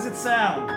does it sound?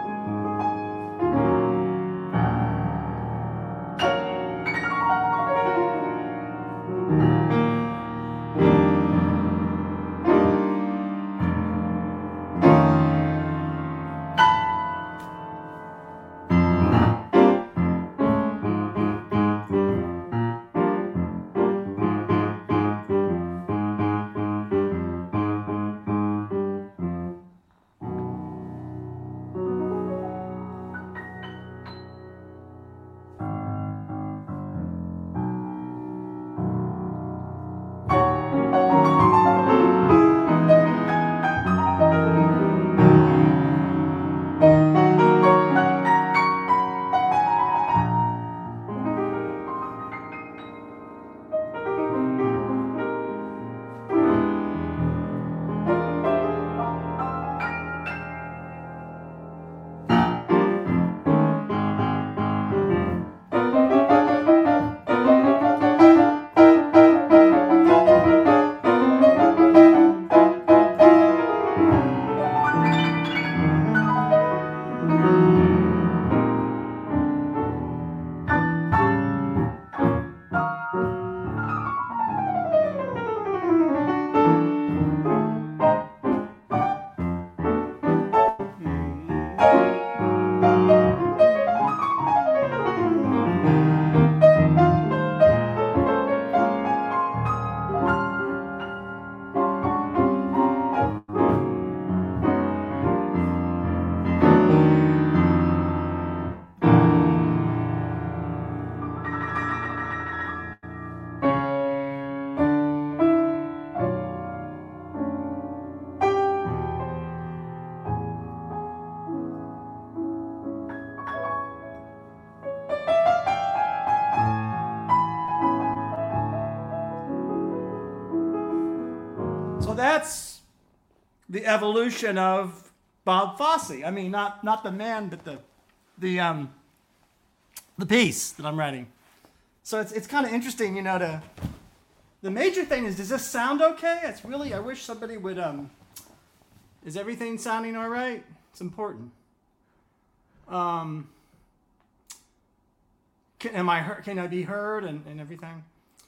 So that's the evolution of Bob Fosse. I mean, not the man, but the piece that I'm writing. So it's kind of interesting, the major thing is, does this sound okay? It's really, I wish somebody would, is everything sounding all right? It's important. Can I be heard and everything?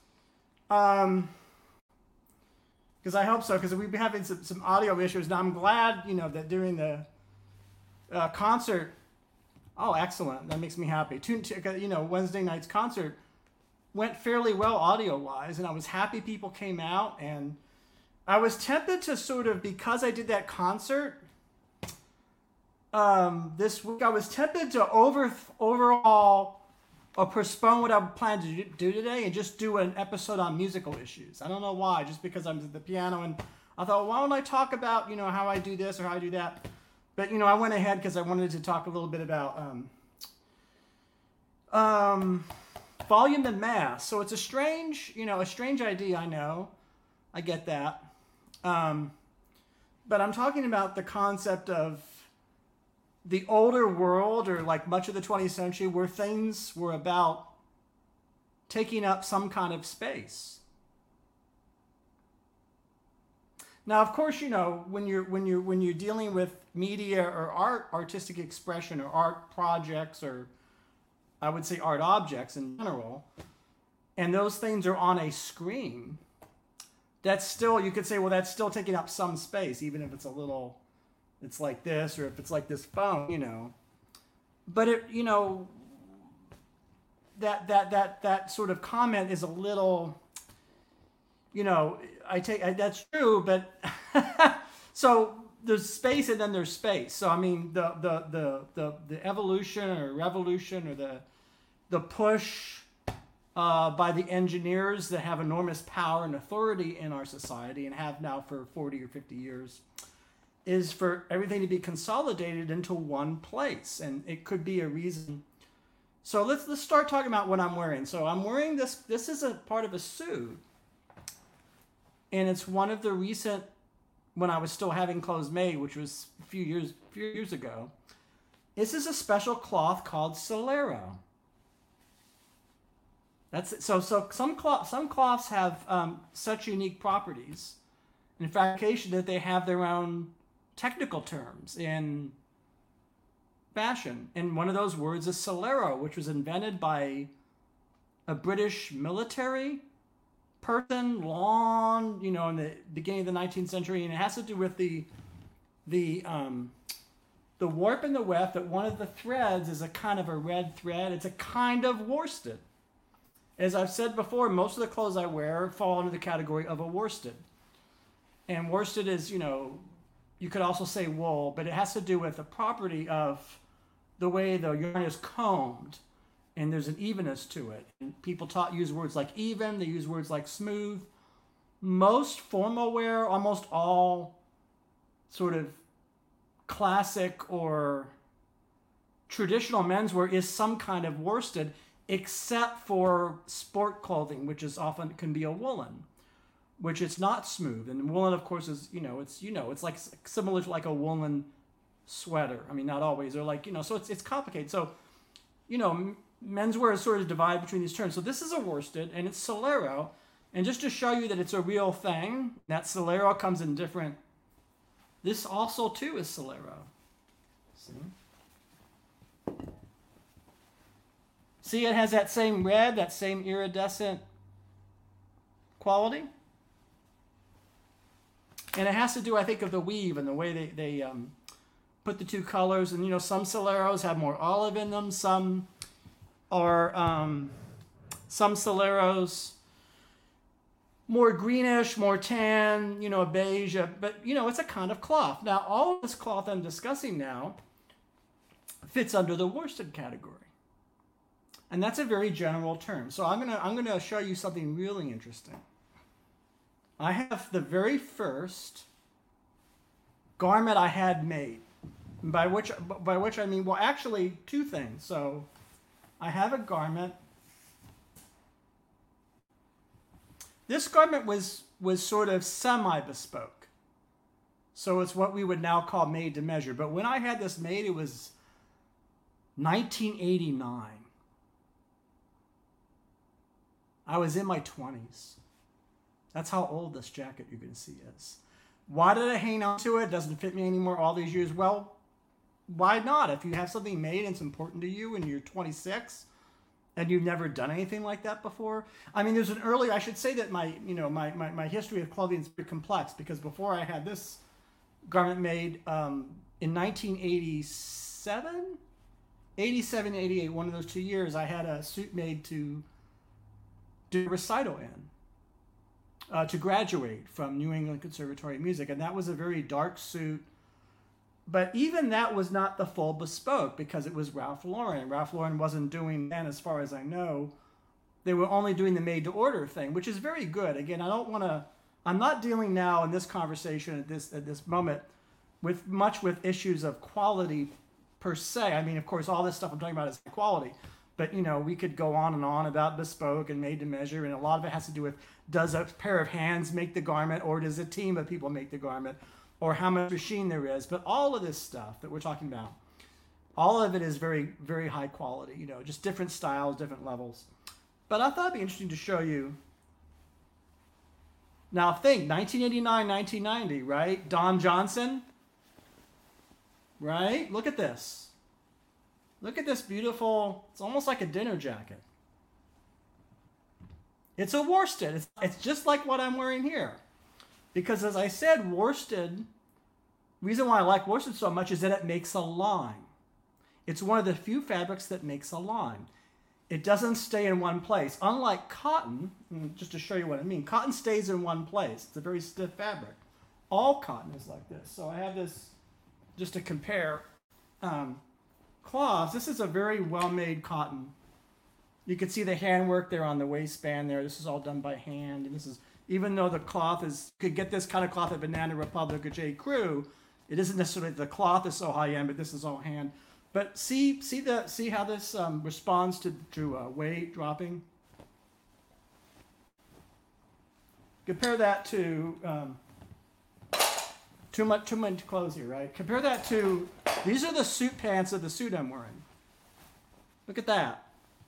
Because I hope so, because we've been having some audio issues. Now I'm glad, that during the concert, oh, excellent, that makes me happy. Wednesday night's concert went fairly well audio-wise, and I was happy people came out, and I was tempted to sort of, because I did that concert this week, I was tempted to overall postpone what I planned to do today and just do an episode on musical issues. I don't know why, just because I'm at the piano, and I thought, why don't I talk about, how I do this or how I do that? But, I went ahead because I wanted to talk a little bit about volume and mass. So it's a strange idea, I know. I get that. But I'm talking about the concept of the older world, or like much of the 20th century, where things were about taking up some kind of space. Now, of course, when you're dealing with media or art, artistic expression, or art projects, or I would say art objects in general, and those things are on a screen, that's still, you could say, well, that's still taking up some space, even if it's it's like this, or if it's like this phone, But it, that sort of comment is a little, that's true, but so there's space and then there's space. So I mean, the evolution or revolution, or the push by the engineers that have enormous power and authority in our society, and have now for 40 or 50 years, is for everything to be consolidated into one place. And it could be a reason. So let's start talking about what I'm wearing. So I'm wearing this. This is a part of a suit. And it's one of the recent, when I was still having clothes made, which was a few years ago. This is a special cloth called Solero. That's it. So some cloths have such unique properties, in fabrication, that they have their own technical terms in fashion. And one of those words is Solero, which was invented by a British military person long, in the beginning of the 19th century. And it has to do with the warp and the weft, that one of the threads is a kind of a red thread. It's a kind of worsted. As I've said before, most of the clothes I wear fall into the category of a worsted. And worsted is, you could also say wool, but it has to do with the property of the way the yarn is combed, and there's an evenness to it. And people use words like even, they use words like smooth. Most formal wear, almost all sort of classic or traditional menswear is some kind of worsted, except for sport clothing, which is often can be a woolen, which it's not smooth. And woolen, of course, is it's like similar to like a woolen sweater. I mean, not always. They're like so it's complicated. So menswear is sort of divided between these terms. So this is a worsted, and it's Solero. And just to show you that it's a real thing, that Solero comes in different. This also, too, is Solero. See, it has that same red, that same iridescent quality. And it has to do, I think, of the weave and the way they put the two colors. And, some Soleros have more olive in them. Some are, some Soleros more greenish, more tan, a beige, but it's a kind of cloth. Now, all of this cloth I'm discussing now fits under the worsted category. And that's a very general term. So I'm gonna show you something really interesting. I have the very first garment I had made, by which I mean, well, actually two things. So I have a garment. This garment was sort of semi-bespoke. So it's what we would now call made to measure. But when I had this made, it was 1989. I was in my 20s. That's how old this jacket you're going to see is. Why did I hang on to it? It doesn't fit me anymore all these years. Well, why not? If you have something made and it's important to you and you're 26, and you've never done anything like that before? I mean, there's I should say that my history of clothing is pretty complex, because before I had this garment made in 1987, 88, one of those 2 years, I had a suit made to do a recital in, to graduate from New England Conservatory of Music. And that was a very dark suit. But even that was not the full bespoke, because it was Ralph Lauren. Ralph Lauren wasn't doing that, as far as I know. They were only doing the made-to-order thing, which is very good. Again, I'm not dealing now in this conversation at this moment with issues of quality per se. I mean, of course, all this stuff I'm talking about is quality. But, we could go on and on about bespoke and made to measure, and a lot of it has to do with, does a pair of hands make the garment, or does a team of people make the garment, or how much machine there is. But all of this stuff that we're talking about, all of it is very, very high quality, just different styles, different levels. But I thought it'd be interesting to show you. Now think, 1989, 1990, right? Don Johnson, right? Look at this. Look at this beautiful, it's almost like a dinner jacket. It's a worsted. It's just like what I'm wearing here. Because as I said, worsted, reason why I like worsted so much is that it makes a line. It's one of the few fabrics that makes a line. It doesn't stay in one place. Unlike cotton, just to show you what I mean, cotton stays in one place. It's a very stiff fabric. All cotton is like this. So I have this, just to compare, cloths. This is a very well-made cotton. You can see the handwork there on the waistband there. This is all done by hand. And this is, even though the cloth is, you could get this kind of cloth at Banana Republic or J. Crew, it isn't necessarily, the cloth is so high-end, but this is all hand. But see how this responds to weight dropping? Compare that to, too much clothes here, right? Compare that to, these are the suit pants of the suit I'm wearing. Look at that.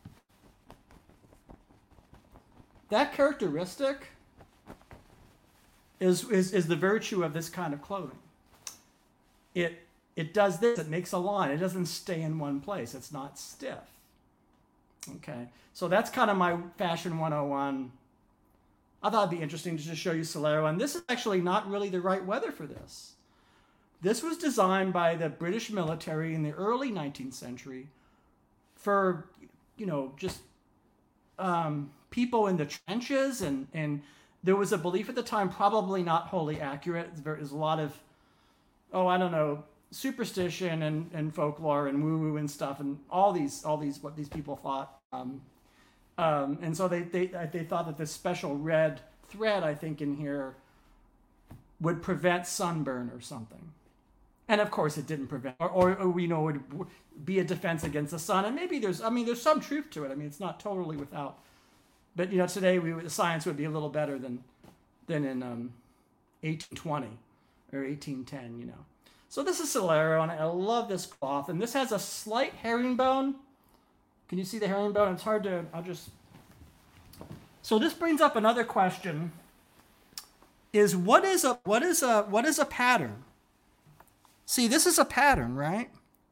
That characteristic is the virtue of this kind of clothing. It it does this, it makes a line. It doesn't stay in one place. It's not stiff. Okay, so that's kind of my Fashion 101. I thought it'd be interesting to just show you Solero, and this is actually not really the right weather for this. This was designed by the British military in the early 19th century for, just people in the trenches, and there was a belief at the time, probably not wholly accurate. There's a lot of, superstition and folklore and woo-woo and stuff, and all these what these people thought. And so they thought that this special red thread, I think, in here would prevent sunburn or something. And of course it didn't prevent, or would be a defense against the sun. And maybe there's some truth to it. I mean, it's not totally without, but today science would be a little better than in 1820 or 1810. So this is Solero, and I love this cloth. And this has a slight herringbone. Can you see the herringbone? It's hard to. So this brings up another question: is what is a pattern? See, this is a pattern, right?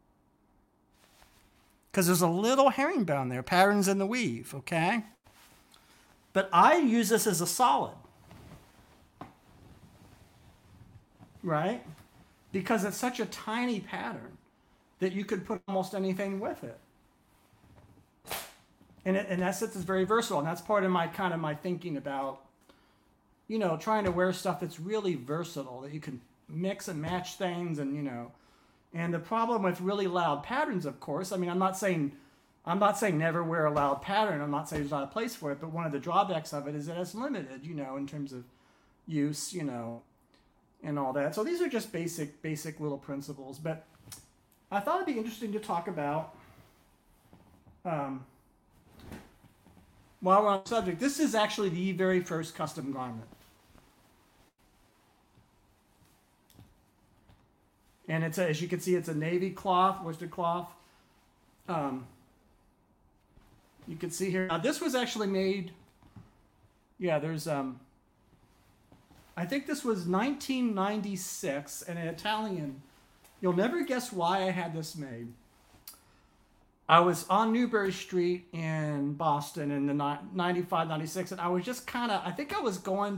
Because there's a little herringbone there. Patterns in the weave, okay? But I use this as a solid, right? Because it's such a tiny pattern that you could put almost anything with it. And in essence, it's very versatile. And that's part of my thinking about, trying to wear stuff that's really versatile, that you can mix and match things, and and the problem with really loud patterns, of course, I mean, I'm not saying never wear a loud pattern. I'm not saying there's not a place for it, but one of the drawbacks of it is that it's limited, in terms of use, and all that. So these are just basic little principles, but I thought it'd be interesting to talk about, while we're on the subject, this is actually the very first custom garment. And as you can see, it's a navy cloth, worsted cloth. You can see here. Now, this was actually made. Yeah, there's. I think this was 1996, and an Italian. You'll never guess why I had this made. I was on Newbury Street in Boston in the 95, 96, and I was just I think I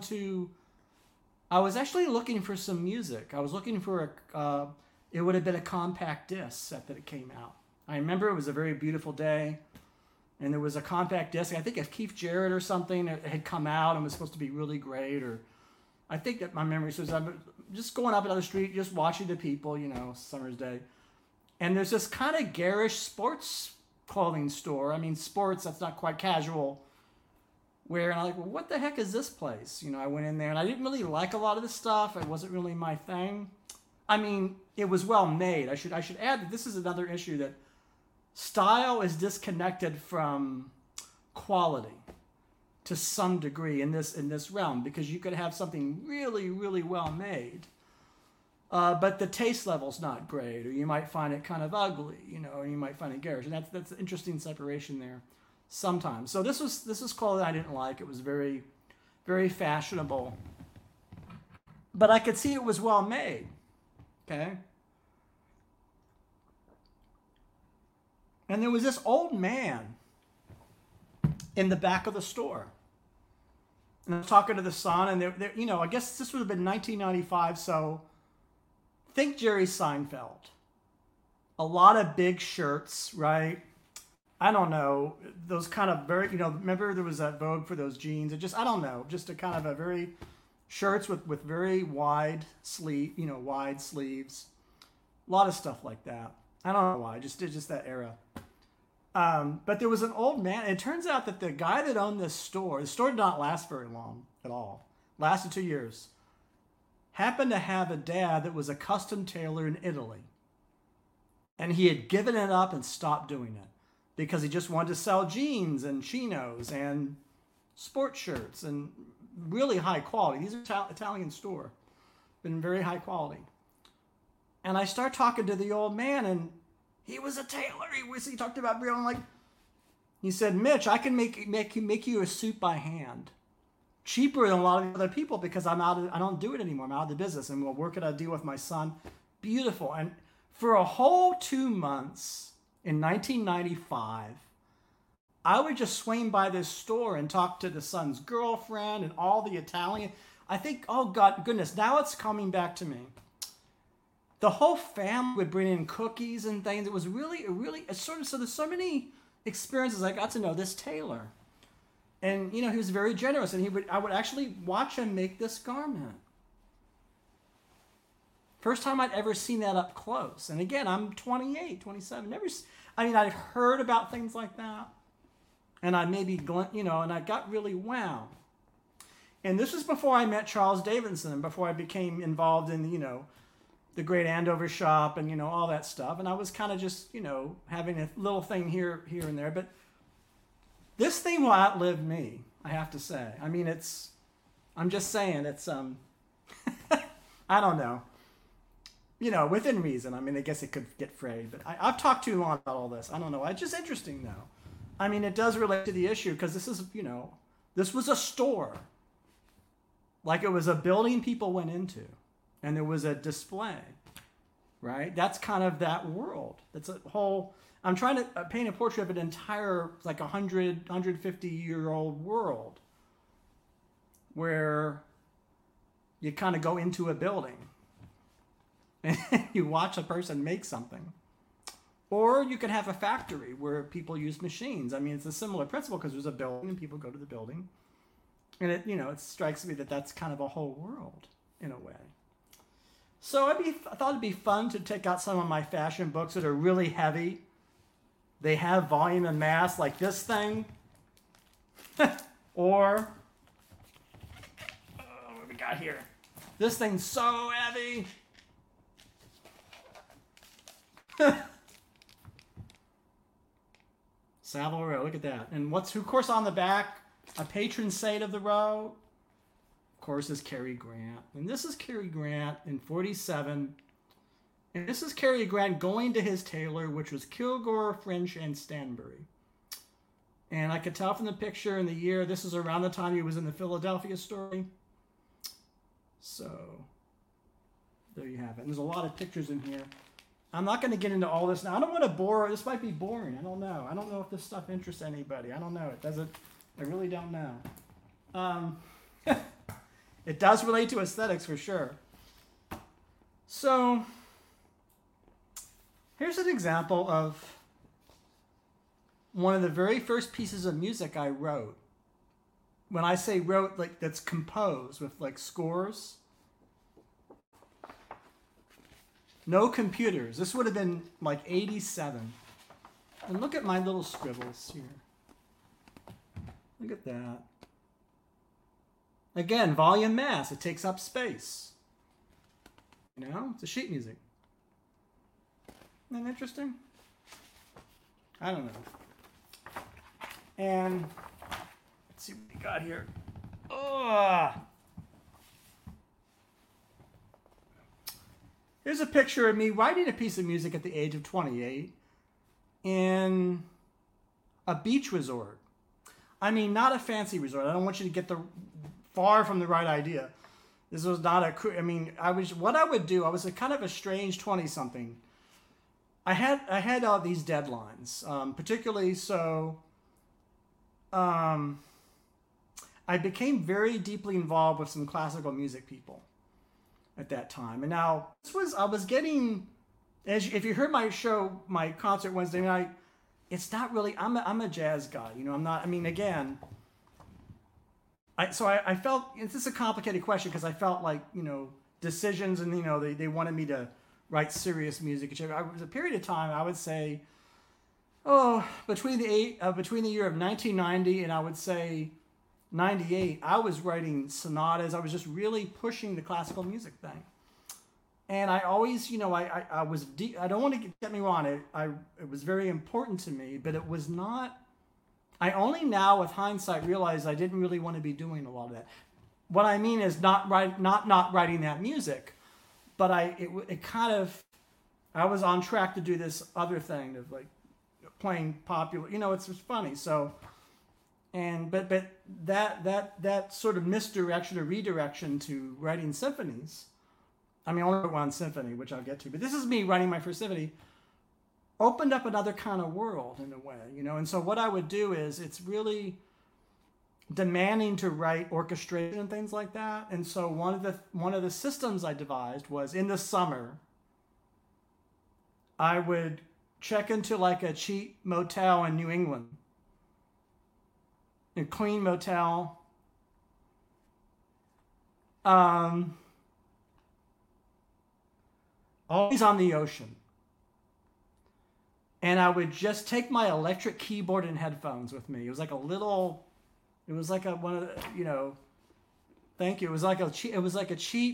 was actually looking for some music. I was looking for it would have been a compact disc set that it came out. I remember it was a very beautiful day, and there was a compact disc. I think of Keith Jarrett or something. It had come out and was supposed to be really great, or I think that my memory says I'm just going up another street, just watching the people, summer's day. And there's this kind of garish sports clothing store. I mean, sports, that's not quite casual. And I'm like, well, what the heck is this place? I went in there, and I didn't really like a lot of the stuff. It wasn't really my thing. I mean, it was well made. I should add that this is another issue, that style is disconnected from quality to some degree in this realm, because you could have something really, really well made, but the taste level's not great, or you might find it kind of ugly, or you might find it garish, and that's an interesting separation there sometimes. So this was clothing I didn't like. It was very, very fashionable, but I could see it was well made. Okay. And there was this old man in the back of the store. And I was talking to the son, and I guess this would have been 1995, so think Jerry Seinfeld. A lot of big shirts, right? I don't know, those kind of very, remember there was that Vogue for those jeans. It just, I don't know, just a kind of a very, shirts with very wide wide sleeves. A lot of stuff like that. I don't know why, just that era. But there was an old man. It turns out that the guy that owned the store did not last very long at all. Lasted 2 years. Happened to have a dad that was a custom tailor in Italy. And he had given it up and stopped doing it because he just wanted to sell jeans and chinos and sports shirts and really high quality. These are Italian store. Been very high quality. And I start talking to the old man, and he was a tailor. He talked about being like, he said, Mitch, I can make you a suit by hand, cheaper than a lot of other people, because I don't do it anymore. I'm out of the business, and we'll work it out a deal with my son. Beautiful. And For a whole 2 months in 1995, I would just swing by this store and talk to the son's girlfriend and all the Italian. I think, oh God, goodness, now it's coming back to me. The whole family would bring in cookies and things. It was really, it's sort of, so there's so many experiences. I got to know this tailor. And, he was very generous, and I would actually watch him make this garment. First time I'd ever seen that up close. And again, I'm 28, 27. I'd heard about things like that. And I maybe, and I got really wow. And this was before I met Charles Davidson, and before I became involved in, the Great Andover Shop and, all that stuff. And I was kind of just, having a little thing here and there. But this thing will outlive me, I have to say. I'm just saying, it's, I don't know. Within reason. I guess it could get frayed. But I've talked too long about all this. I don't know. It's just interesting, though. It does relate to the issue because this is, this was a store. Like it was a building people went into. And there was a display, right? That's kind of that world. That's a whole, I'm trying to paint a portrait of an entire, like 150-year-old world where you kind of go into a building and you watch a person make something. Or you could have a factory where people use machines. It's a similar principle because there's a building and people go to the building. And it strikes me that that's kind of a whole world in a way. So I thought it'd be fun to take out some of my fashion books that are really heavy. They have volume and mass like this thing. Or, what we got here? This thing's so heavy. Savile Row, look at that. And of course, on the back, a patron saint of the row, of course, is Cary Grant. And this is Cary Grant in 47. And this is Cary Grant going to his tailor, which was Kilgore, French, and Stanbury. And I could tell from the picture and the year, this is around the time he was in the Philadelphia story. So, there you have it. And there's a lot of pictures in here. I'm not going to get into all this now. I don't want to bore. This might be boring. I don't know. I don't know if this stuff interests anybody. I don't know. It doesn't. I really don't know. It does relate to aesthetics for sure. So, here's an example of one of the very first pieces of music I wrote. When I say wrote, like that's composed with like scores. No computers. This would have been like 87. And look at my little scribbles here. Look at that. Again, volume mass. It takes up space. It's a sheet music. Isn't that interesting? I don't know. And let's see what we got here. Here's a picture of me writing a piece of music at the age of 28 in a beach resort. Not a fancy resort. I don't want you to get far from the right idea. This was not what I would do, I was a kind of a strange 20-something. I had all these deadlines, particularly so I became very deeply involved with some classical music people at that time. And now I was getting, if you heard my concert Wednesday night, it's not really, I'm a jazz guy, I'm not, again, I felt, this is a complicated question because I felt like, decisions and, they wanted me to write serious music. It was a period of time, I would say, between the year of 1990 and I would say 98, I was writing sonatas. I was just really pushing the classical music thing. And I always, I was deep. I don't want to get me wrong. It was very important to me, but it was not. I only now, with hindsight, realize I didn't really want to be doing a lot of that. What I mean is not writing that music, but I was on track to do this other thing of like playing popular. It's just funny. So, but that sort of misdirection or redirection to writing symphonies. I mean, I only wrote one symphony, which I'll get to, but this is me writing my first symphony. Opened up another kind of world in a way, you know. And so what I would do is, it's really demanding to write orchestration and things like that. And so one of the systems I devised was, in the summer, I would check into like a cheap motel in New England, a clean motel. Always on the ocean. And I would just take my electric keyboard and headphones with me. It was like one of the, you know, thank you. It was like a cheap, it wasn't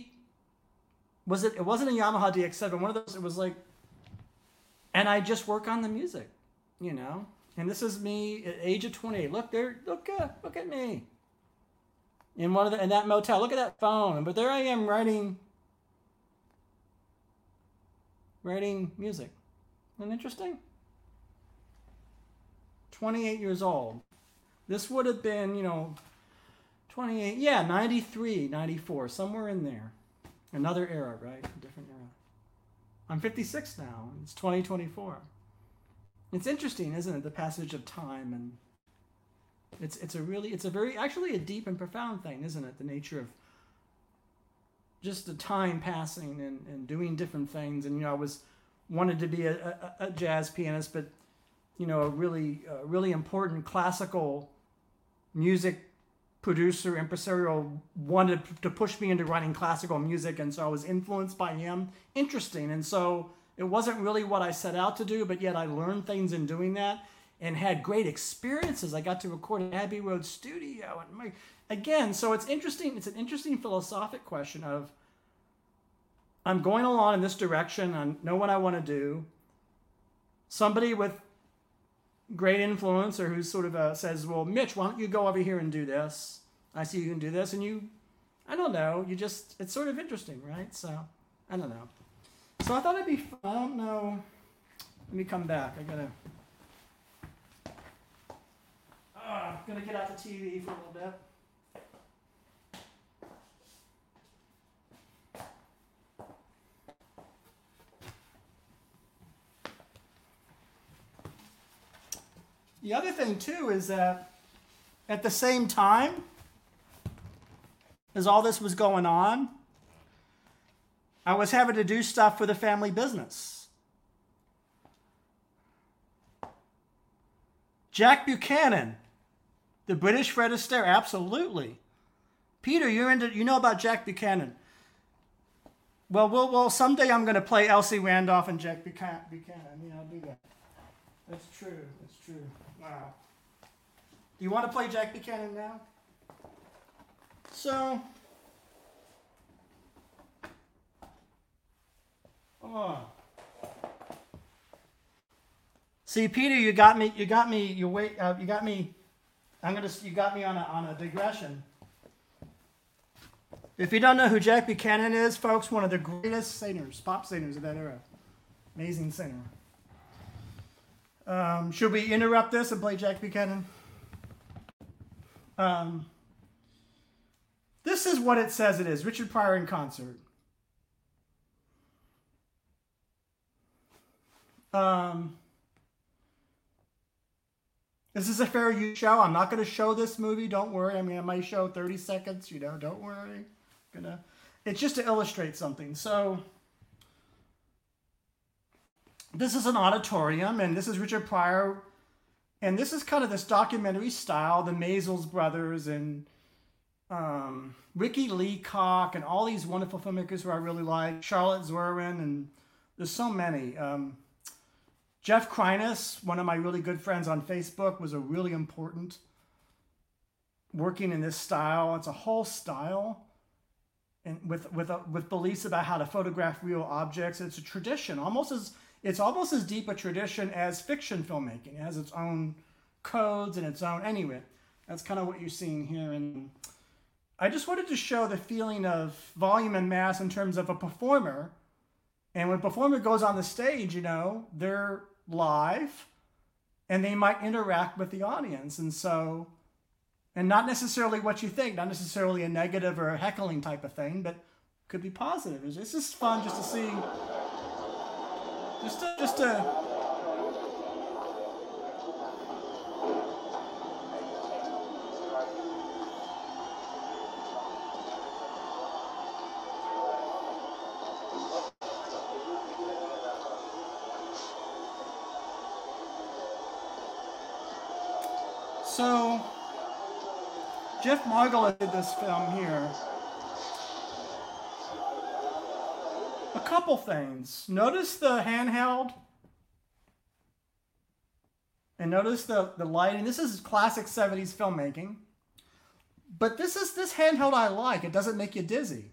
a Yamaha DX7, one of those, it was like, and I just work on the music, you know. And this is me at age of 28. Look at me. In that motel, look at that phone. But there I am writing music. Isn't that interesting? 28 years old. This would have been, you know, 28, 93, 94, somewhere in there. Another era, right? A different era. I'm 56 now. It's 2024. It's interesting, isn't it? The passage of time, and it's a very actually a deep and profound thing, isn't it? The nature of just the time passing and doing different things. And, you know, I wanted to be a jazz pianist, but, you know, a really important classical music producer, impresario, wanted to push me into writing classical music, and so I was influenced by him. Interesting. And so it wasn't really what I set out to do, but yet I learned things in doing that and had great experiences. I got to record at Abbey Road Studio. And so it's interesting. It's an interesting philosophic question of, I'm going along in this direction. I know what I want to do. Somebody with great influence, or who sort of says, well, Mitch, why don't you go over here and do this? I see you can do this. And I don't know, it's sort of interesting, right? So, I don't know. So I thought it'd be fun. I don't know. Let me come back. I'm gonna get out the TV for a little bit. The other thing, too, is that at the same time as all this was going on, I was having to do stuff for the family business. Jack Buchanan, the British Fred Astaire, absolutely. Peter, you know about Jack Buchanan. Well, someday I'm going to play Elsie Randolph and Jack Buchanan. Yeah, I'll do that. That's true. Wow. Do you want to play Jack Buchanan now? So, see, Peter, you got me on a digression. If you don't know who Jack Buchanan is, folks, one of the greatest singers, pop singers of that era. Amazing singer. Should we interrupt this and play Jack Buchanan? This is what it says it is. Richard Pryor in concert. This is a fair use show. I'm not going to show this movie. Don't worry. I mean, I might show 30 seconds. You know, don't worry. It's just to illustrate something. So, this is an auditorium, and this is Richard Pryor, and this is kind of this documentary style, the Maysles brothers, and Ricky Leacock, and all these wonderful filmmakers who I really like, Charlotte Zwerwin, and there's so many. Jeff Kreines, one of my really good friends on Facebook, was a really important working in this style. It's a whole style, and with beliefs about how to photograph real objects. It's a tradition, it's almost as deep a tradition as fiction filmmaking. It has its own codes and its own. Anyway, that's kind of what you're seeing here. And I just wanted to show the feeling of volume and mass in terms of a performer. And when a performer goes on the stage, you know, they're live and they might interact with the audience. And so, and not necessarily what you think, not necessarily a negative or a heckling type of thing, but could be positive. It's just fun just to see, just to. So, Jeff Margolis did this film here. A couple things. Notice the handheld. And notice the lighting. This is classic 70s filmmaking. But this handheld I like. It doesn't make you dizzy.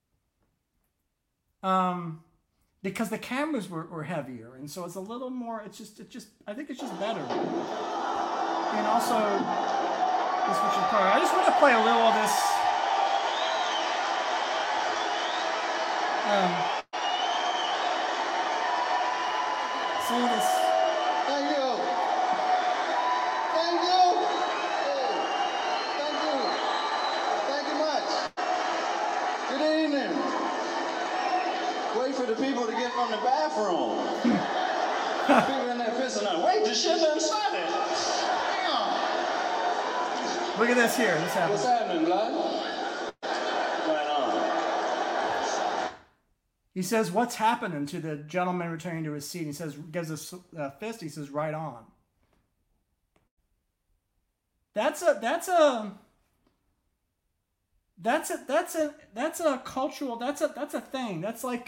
Because the cameras were heavier. And so it's a little more, I think it's just better. And also, this Richard Pryor. I just want to play a little of this. See this. Thank you. Thank you. Hey. Thank you. Thank you much. Good evening. Wait for the people to get from the bathroom. People in there pissing on. Wait, the shit done started. Look at this here. This happens. What's happening, blood? Right on. He says, "What's happening?" to the gentleman returning to his seat. He says, gives a fist. He says, "Right on." That's a cultural. That's a thing. That's like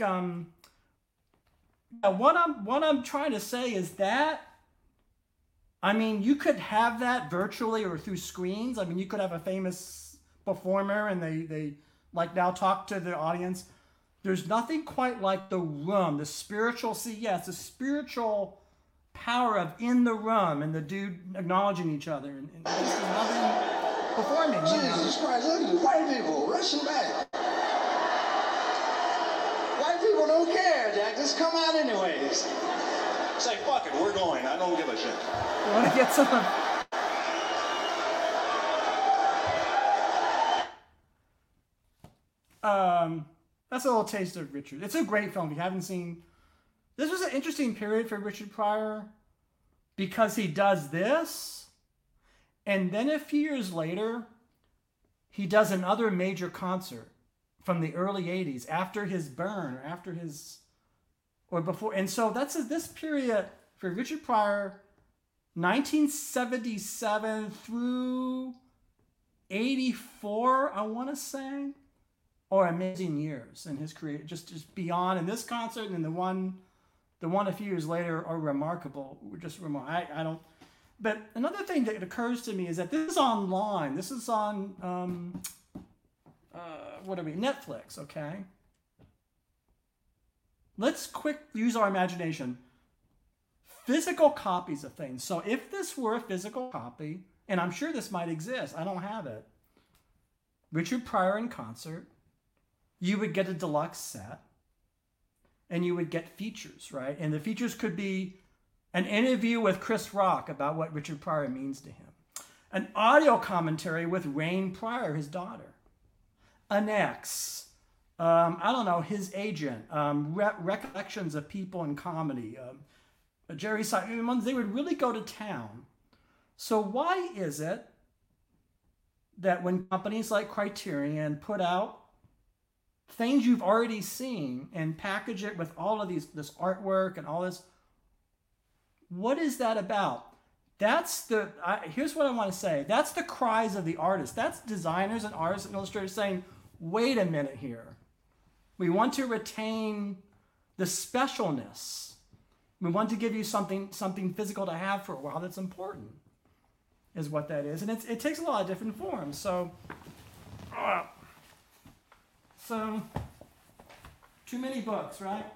what I'm trying to say is that. I mean, you could have that virtually or through screens. I mean, you could have a famous performer and they like now talk to the audience. There's nothing quite like the room, the spiritual, the spiritual power of in the room and the dude acknowledging each other. And there's nothing performing. Jesus Christ, look at the white people rushing back. White people don't care, Jack. Just come out anyways. Say, fuck it, we're going. I don't give a shit. You want to get some... That's a little taste of Richard. It's a great film. If you haven't seen... This was an interesting period for Richard Pryor because he does this, and then a few years later, he does another major concert from the early 80s after his burn, or after his... or before, and so that's this period for Richard Pryor, 1977 through 84, I want to say, are amazing years in his career. Just beyond, and this concert and the one a few years later are remarkable. Just remarkable. I don't. But another thing that occurs to me is that this is online. This is on Netflix. Okay. Let's use our imagination. Physical copies of things. So if this were a physical copy, and I'm sure this might exist, I don't have it. Richard Pryor in concert, you would get a deluxe set, and you would get features, right? And the features could be an interview with Chris Rock about what Richard Pryor means to him, an audio commentary with Rain Pryor, his daughter, an ex, I don't know, his agent, recollections of people in comedy, Jerry Seinfeld. They would really go to town. So why is it that when companies like Criterion put out things you've already seen and package it with all of this artwork and all this, what is that about? Here's what I want to say. That's the cries of the artists. That's designers and artists and illustrators saying, wait a minute here. We want to retain the specialness. We want to give you something physical to have for a while that's important, is what that is. And it takes a lot of different forms. So too many books, right?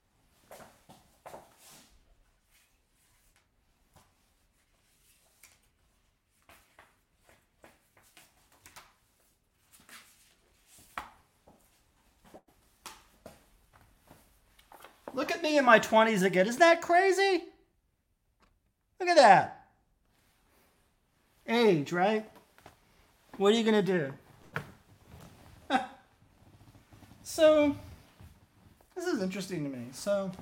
Look at me in my 20s again. Isn't that crazy? Look at that. Age, right? What are you going to do? So this is interesting to me. So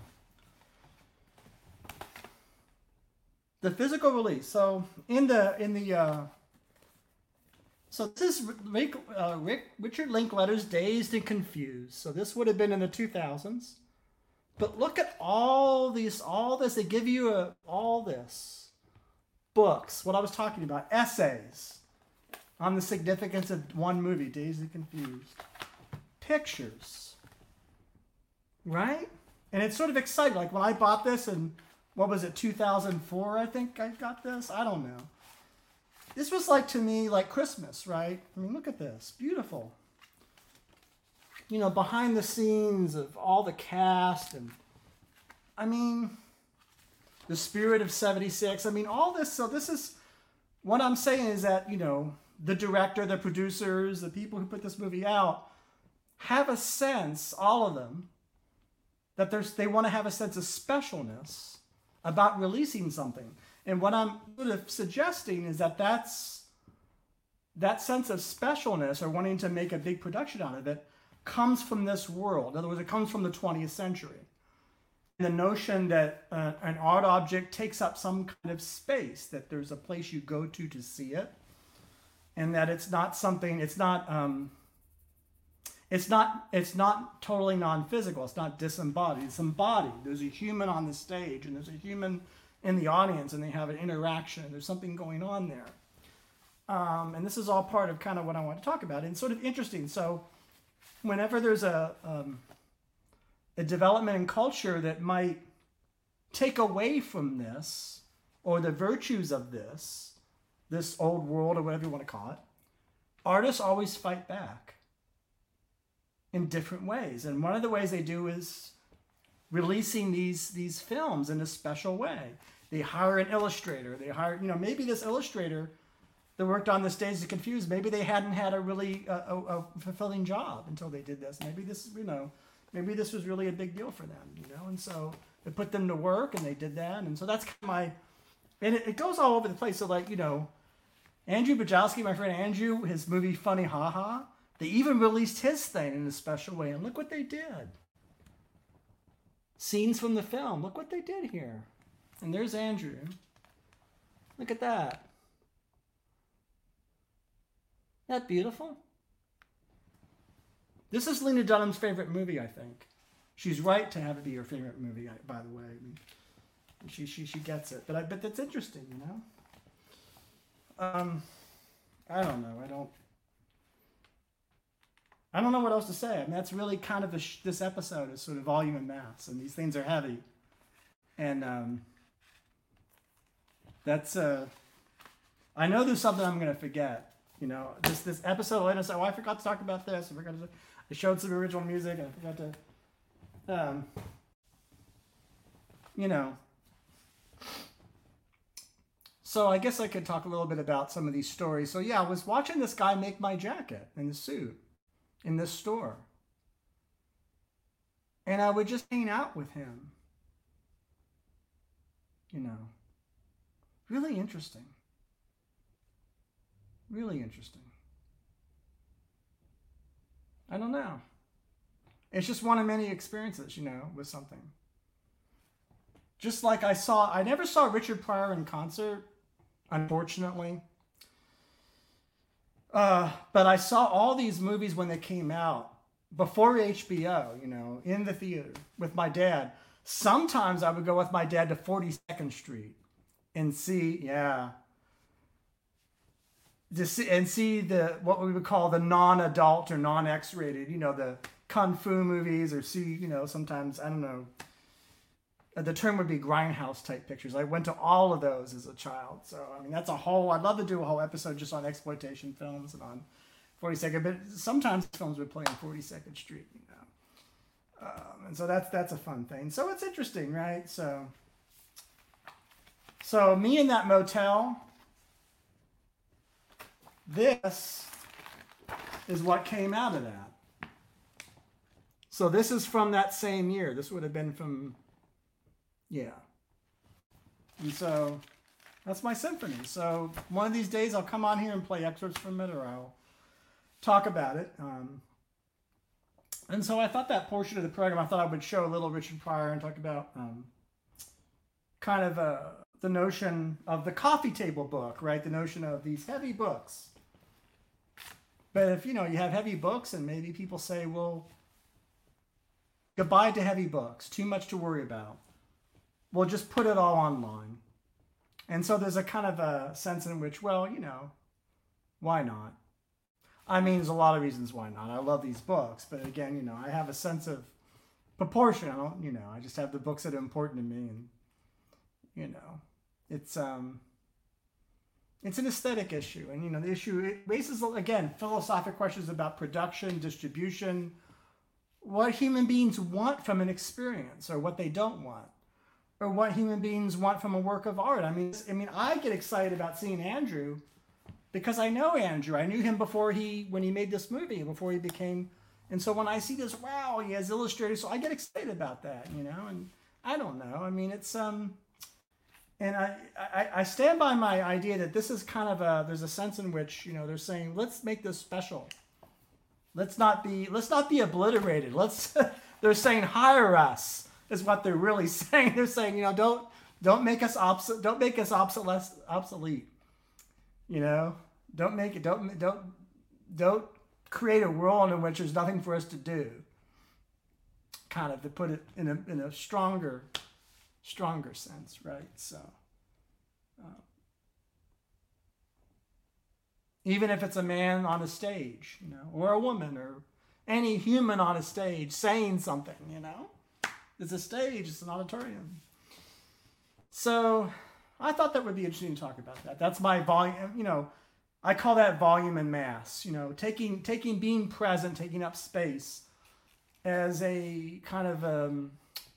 the physical release. So so this is Richard Linklater's Dazed and Confused. So this would have been in the 2000s. But look at all this. They give you all this. Books, what I was talking about, essays on the significance of one movie, Dazed and Confused. Pictures, right? And it's sort of exciting. Like when I bought this in, 2004, I think I got this. I don't know. This was like, to me, like Christmas, right? I mean, look at this. Beautiful. Behind the scenes of all the cast and, I mean, the spirit of 76. I mean, all this. So this is, what I'm saying is that, the director, the producers, the people who put this movie out have a sense, all of them, that they want to have a sense of specialness about releasing something. And what I'm sort of suggesting is that that sense of specialness, or wanting to make a big production out of it, comes from this world. In other words, it comes from the 20th century. The notion that an art object takes up some kind of space, that there's a place you go to see it, and that it's not totally non-physical. It's not disembodied. It's embodied. There's a human on the stage, and there's a human in the audience, and they have an interaction. There's something going on there. And this is all part of kind of what I want to talk about. And sort of interesting. So whenever there's a development in culture that might take away from this, or the virtues of this old world, or whatever you want to call it, artists always fight back in different ways. And one of the ways they do is releasing these films in a special way. They hire an illustrator. They hire, maybe this illustrator that worked on this Dazed and Confused, maybe they hadn't had a really a fulfilling job until they did this. Maybe this, maybe this was really a big deal for them, And so it put them to work, and they did that. And so that's kind of and it goes all over the place. So like, Andrew Bajowski, my friend Andrew, his movie Funny Ha Ha, they even released his thing in a special way. And look what they did. Scenes from the film. Look what they did here. And there's Andrew. Look at that. Isn't that beautiful? This is Lena Dunham's favorite movie, I think. She's right to have it be her favorite movie, by the way. I mean, she gets it. But that's interesting, I don't know. I don't know what else to say. I mean, that's really kind of this episode is sort of volume and mass, and these things are heavy. And that's I know there's something I'm going to forget. This episode later, I said, I forgot to talk about this. I showed some original music, and I forgot to, So I guess I could talk a little bit about some of these stories. So yeah, I was watching this guy make my jacket in the suit in this store. And I would just hang out with him. Really interesting. Really interesting. I don't know. It's just one of many experiences, with something. Just like I never saw Richard Pryor in concert, unfortunately. But I saw all these movies when they came out, before HBO, in the theater with my dad. Sometimes I would go with my dad to 42nd Street and see what we would call the non-adult or non-X-rated, the kung fu movies, or see, sometimes, I don't know, the term would be grindhouse type pictures. I went to all of those as a child. So, I mean, I'd love to do a whole episode just on exploitation films and on 42nd, but sometimes films would play on 42nd Street, and so that's a fun thing. So it's interesting, right? So me in that motel, this is what came out of that. So this is from that same year. This would have been from, And so that's my symphony. So one of these days I'll come on here and play excerpts from it, or I'll talk about it. And so I thought that portion of the program, I thought I would show a little Richard Pryor and talk about kind of the notion of the coffee table book, right? The notion of these heavy books. But if, you have heavy books and maybe people say, well, goodbye to heavy books, too much to worry about. Well, just put it all online. And so there's a kind of a sense in which, well, why not? I mean, there's a lot of reasons why not. I love these books, but again, I have a sense of proportion. I don't, I just have the books that are important to me, and it's an aesthetic issue, and the issue, it raises again philosophical questions about production, distribution, what human beings want from an experience, or what they don't want, or what human beings want from a work of art. I mean, I get excited about seeing Andrew. Because I know Andrew. I knew him when he made this movie, before he became, and so when I see this, wow, he has illustrators, so I get excited about that, and I don't know. I mean, it's, and I stand by my idea that this is kind of there's a sense in which, they're saying, let's make this special. Let's not be obliterated. They're saying, hire us, is what they're really saying. They're saying, don't make us obsolete. Don't create a world in which there's nothing for us to do. Kind of to put it in a stronger sense, right? So, even if it's a man on a stage, or a woman, or any human on a stage saying something, it's a stage, it's an auditorium. So, I thought that would be interesting to talk about that. That's my volume, I call that volume and mass, taking being present, taking up space as a kind of,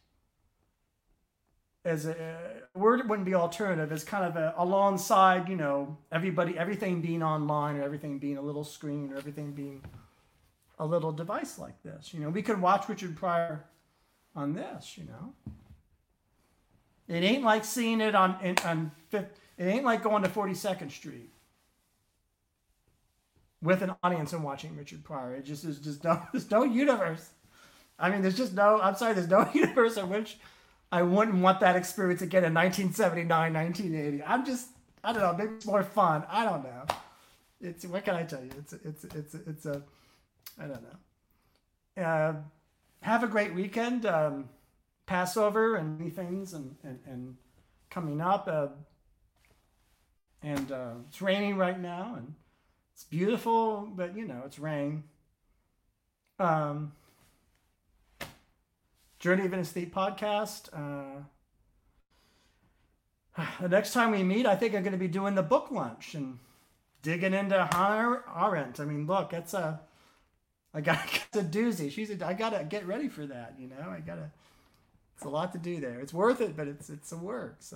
as a word wouldn't be alternative, as kind of alongside, everything being online, or everything being a little screen, or everything being a little device like this. We could watch Richard Pryor on this, It ain't like seeing it on Fifth. It ain't like going to 42nd Street with an audience and watching Richard Pryor. It just is there's no universe. I mean, there's no universe in which I wouldn't want that experience again in 1979, 1980. I don't know, maybe it's more fun. I don't know. What can I tell you? It's a I don't know. Have a great weekend. Passover and many things and coming up, and it's raining right now, and it's beautiful, but it's rain. Journey of Aesthete podcast. The next time we meet, I think I'm going to be doing the book lunch and digging into Hannah Arendt. I mean, look, it's a doozy. I gotta get ready for that. It's a lot to do there. It's worth it, but it's a work. So,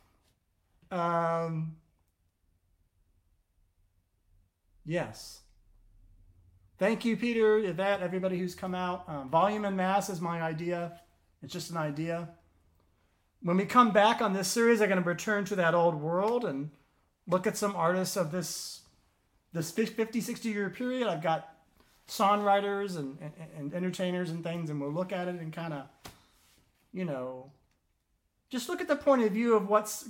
yes. Thank you, Peter, Yvette, everybody who's come out. Volume and mass is my idea. It's just an idea. When we come back on this series, I'm going to return to that old world and look at some artists of this 50, 60 year period. I've got songwriters and entertainers and things, and we'll look at it and kind of, just look at the point of view of what's,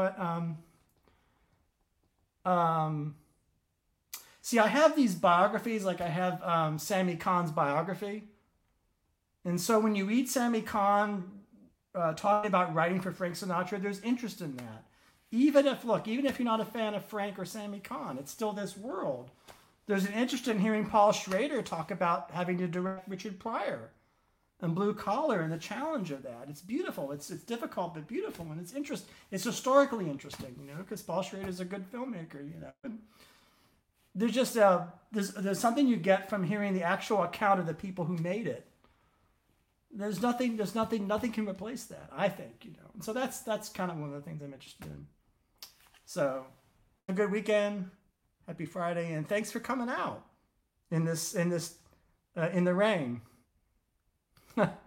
see, I have these biographies, like I have Sammy Kahn's biography. And so when you read Sammy Kahn talking about writing for Frank Sinatra, there's interest in that. Even if you're not a fan of Frank or Sammy Kahn, it's still this world. There's an interest in hearing Paul Schrader talk about having to direct Richard Pryor and Blue Collar and the challenge of that. It's beautiful. It's difficult, but beautiful. And it's historically interesting, because Paul Schrader is a good filmmaker, And there's just there's something you get from hearing the actual account of the people who made it. Nothing can replace that, I think, And so that's kind of one of the things I'm interested in. So, a good weekend, happy Friday, and thanks for coming out in the rain.